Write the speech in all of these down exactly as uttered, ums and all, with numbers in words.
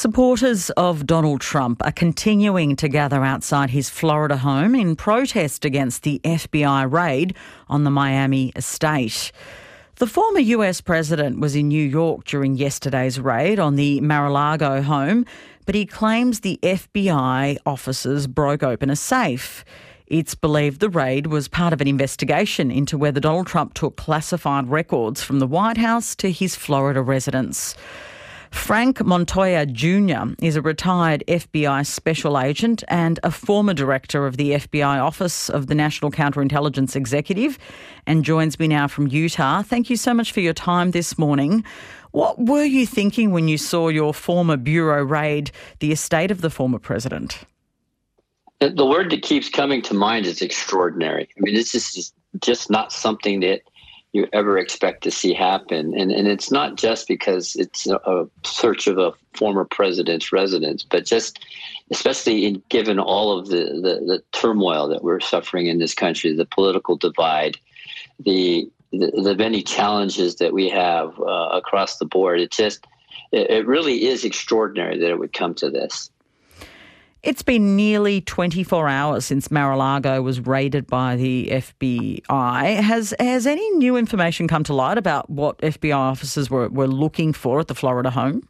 Supporters of Donald Trump are continuing to gather outside his Florida home in protest against the F B I raid on the Miami estate. The former U S president was in New York during yesterday's raid on the Mar-a-Lago home, but he claims the F B I officers broke open a safe. It's believed the raid was part of an investigation into whether Donald Trump took classified records from the White House to his Florida residence. Frank Montoya Junior is a retired F B I special agent and a former director of the F B I Office of the National Counterintelligence Executive and joins me now from Utah. Thank you so much for your time this morning. What were you thinking when you saw your former bureau raid the estate of the former president? The word that keeps coming to mind is extraordinary. I mean, this is just not something that you ever expect to see happen. And and it's not just because it's a search of a former president's residence, but just especially in, given all of the, the, the turmoil that we're suffering in this country, the political divide, the the, the many challenges that we have uh, across the board. It just, it, it really is extraordinary that it would come to this. It's been nearly twenty-four hours since Mar-a-Lago was raided by the F B I. Has has any new information come to light about what F B I officers were, were looking for at the Florida home?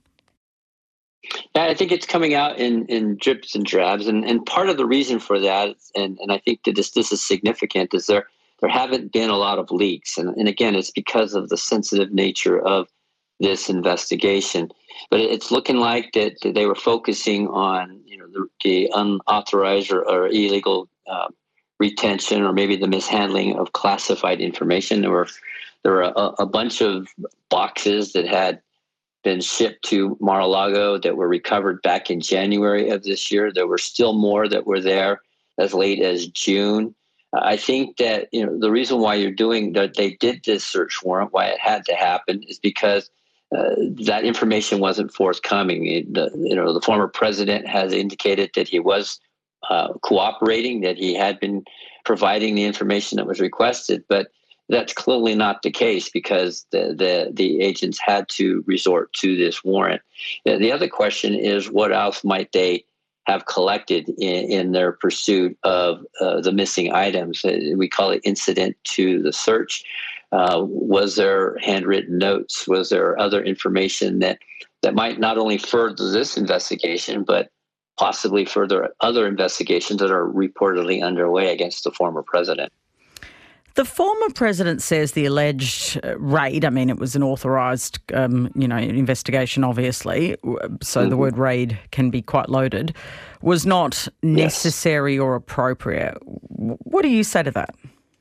Yeah, I think it's coming out in, in drips and drabs. And, and part of the reason for that, and, and I think that this, this is significant, is there there haven't been a lot of leaks. And, and again, it's because of the sensitive nature of this investigation. But it's looking like that they were focusing on, you know, the, the unauthorized or, or illegal uh, retention, or maybe the mishandling of classified information. There were there were a, a bunch of boxes that had been shipped to Mar-a-Lago that were recovered back in January of this year. There were still more that were there as late as June. I think that, you know, the reason why you're doing that, they did this search warrant, why it had to happen, is because Uh, that information wasn't forthcoming. It, the, you know, the former president has indicated that he was uh, cooperating, that he had been providing the information that was requested, but that's clearly not the case because the the, the agents had to resort to this warrant. The, the other question is, what else might they have collected in, in their pursuit of uh, the missing items? Uh, we call it incident to the search. Uh, was there handwritten notes? Was there other information that, that might not only further this investigation, but possibly further other investigations that are reportedly underway against the former president? The former president says the alleged raid, I mean, it was an authorised, um, you know, investigation, obviously, so mm-hmm. the word raid can be quite loaded, was not necessary yes. or appropriate. What do you say to that?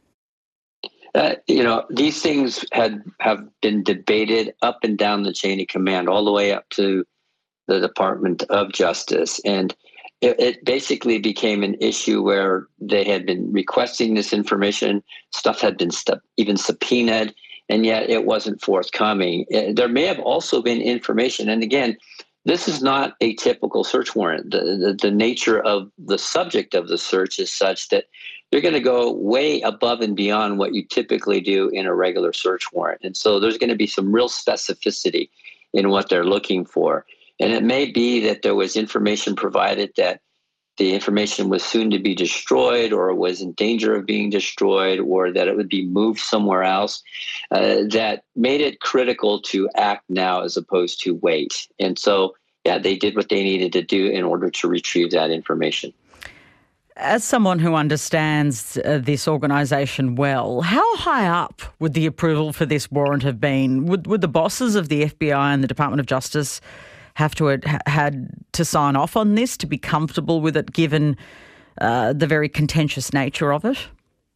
Uh, you know, these things had have been debated up and down the chain of command, all the way up to the Department of Justice. And it, it basically became an issue where they had been requesting this information, stuff had been stu- even subpoenaed, and yet it wasn't forthcoming. It, there may have also been information, and again, this is not a typical search warrant. The, the, the nature of the subject of the search is such that you're going to go way above and beyond what you typically do in a regular search warrant. And so there's going to be some real specificity in what they're looking for. And it may be that there was information provided that the information was soon to be destroyed or was in danger of being destroyed, or that it would be moved somewhere else, uh, that made it critical to act now as opposed to wait. And so, yeah, they did what they needed to do in order to retrieve that information. As someone who understands uh, this organisation well, how high up would the approval for this warrant have been? Would would the bosses of the F B I and the Department of Justice have to have had to sign off on this to be comfortable with it, given uh, the very contentious nature of it?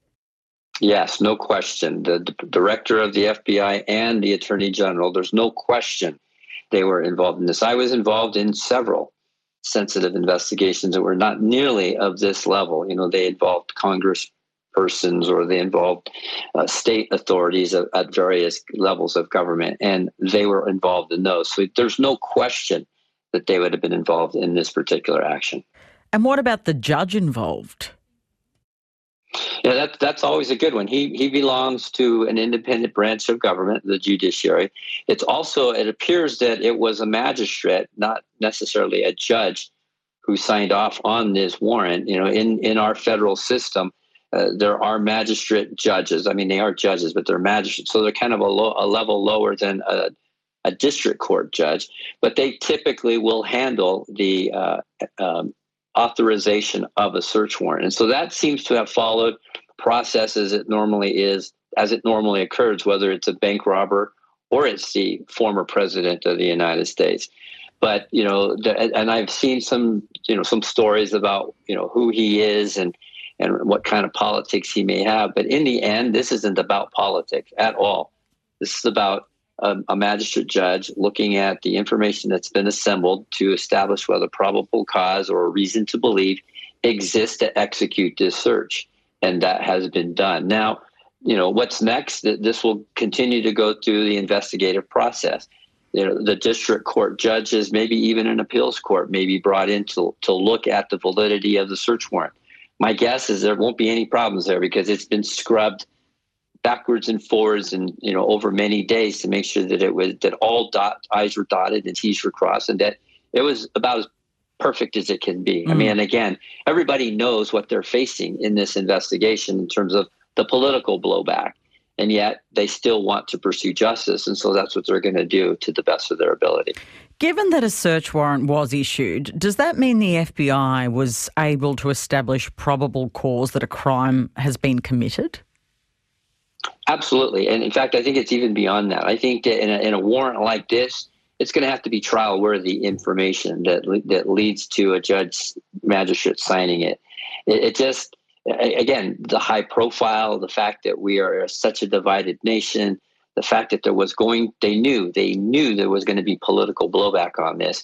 Yes, no question. The d- director of the F B I and the Attorney General, there's no question they were involved in this. I was involved in several sensitive investigations that were not nearly of this level. You know, they involved Congress persons, or they involved uh, state authorities at, at various levels of government, and they were involved in those. So there's no question that they would have been involved in this particular action. And what about the judge involved? Yeah, that, that's always a good one. He he belongs to an independent branch of government, the judiciary. It's also, it appears that it was a magistrate, not necessarily a judge, who signed off on this warrant. You know, in, in our federal system, uh, there are magistrate judges. I mean, they are judges, but they're magistrates. So they're kind of a, low, a level lower than a, a district court judge. But they typically will handle the uh, um, authorization of a search warrant. And so that seems to have followed process as it normally is, as it normally occurs, whether it's a bank robber or it's the former president of the United States. But, you know, the, and I've seen some, you know, some stories about, you know, who he is and, and what kind of politics he may have. But in the end, this isn't about politics at all. This is about a, a magistrate judge looking at the information that's been assembled to establish whether probable cause or a reason to believe exists to execute this search. And that has been done. Now, you know, what's next? This will continue to go through the investigative process. You know, the district court judges, maybe even an appeals court, may be brought in to, to look at the validity of the search warrant. My guess is there won't be any problems there because it's been scrubbed backwards and forwards and, you know, over many days to make sure that it was, that all dot I's were dotted and T's were crossed, and that it was about as perfect as it can be. Mm. I mean, and again, everybody knows what they're facing in this investigation in terms of the political blowback, and yet they still want to pursue justice. And so that's what they're going to do to the best of their ability. Given that a search warrant was issued, does that mean the F B I was able to establish probable cause that a crime has been committed? Absolutely. And in fact, I think it's even beyond that. I think that in a, in a warrant like this, it's going to have to be trial-worthy information that that leads to a judge magistrate signing it. It, it just, again, the high profile, the fact that we are such a divided nation, the fact that there was going, they knew, they knew there was going to be political blowback on this.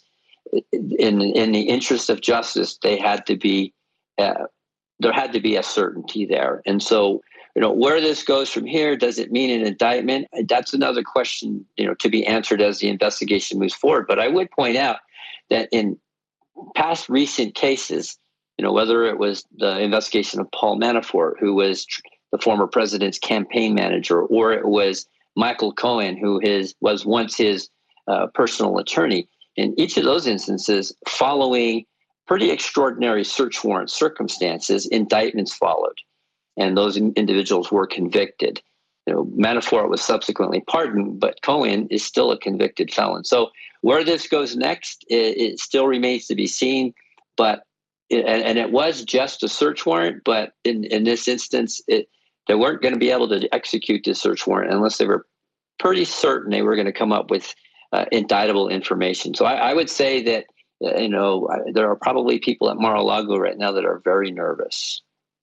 In in the interest of justice, they had to be, uh, there had to be a certainty there. And so, you know, where this goes from here, does it mean an indictment? That's another question, you know, to be answered as the investigation moves forward. But I would point out that in past recent cases, you know, whether it was the investigation of Paul Manafort, who was the former president's campaign manager, or it was Michael Cohen, who his, was once his uh, personal attorney, in each of those instances, following pretty extraordinary search warrant circumstances, indictments followed. And those individuals were convicted. You know, Manafort was subsequently pardoned, but Cohen is still a convicted felon. So where this goes next, it, it still remains to be seen. But it, and, and it was just a search warrant, but in, in this instance, it, they weren't going to be able to execute this search warrant unless they were pretty certain they were going to come up with uh, indictable information. So I, I would say that uh, you know there are probably people at Mar-a-Lago right now that are very nervous.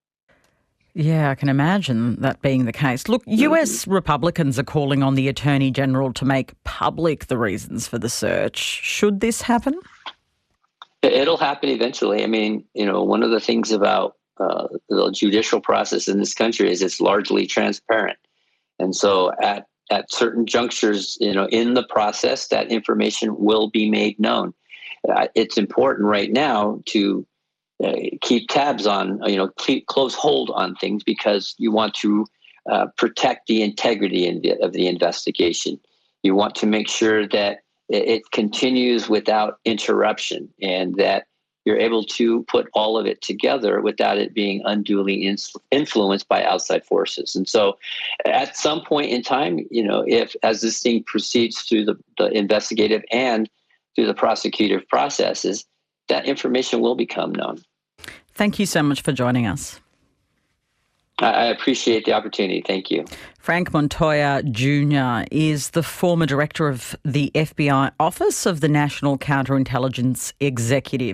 Yeah, I can imagine that being the case. Look, U S Republicans are calling on the Attorney General to make public the reasons for the search. Should this happen? It'll happen eventually. I mean, you know, one of the things about uh, the judicial process in this country is it's largely transparent. And so at, at certain junctures, you know, in the process, that information will be made known. Uh, it's important right now to Uh, keep tabs on, you know, keep close hold on things because you want to uh, protect the integrity in the, of the investigation. You want to make sure that it, it continues without interruption and that you're able to put all of it together without it being unduly in- influenced by outside forces. And so at some point in time, you know, if as this thing proceeds through the, the investigative and through the prosecutive processes, that information will become known. Thank you so much for joining us. I appreciate the opportunity. Thank you. Frank Montoya Junior is the former director of the F B I Office of the National Counterintelligence Executive.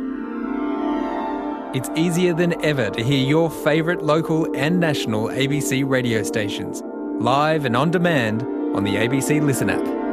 It's easier than ever to hear your favourite local and national A B C radio stations, live and on demand on the A B C Listen app.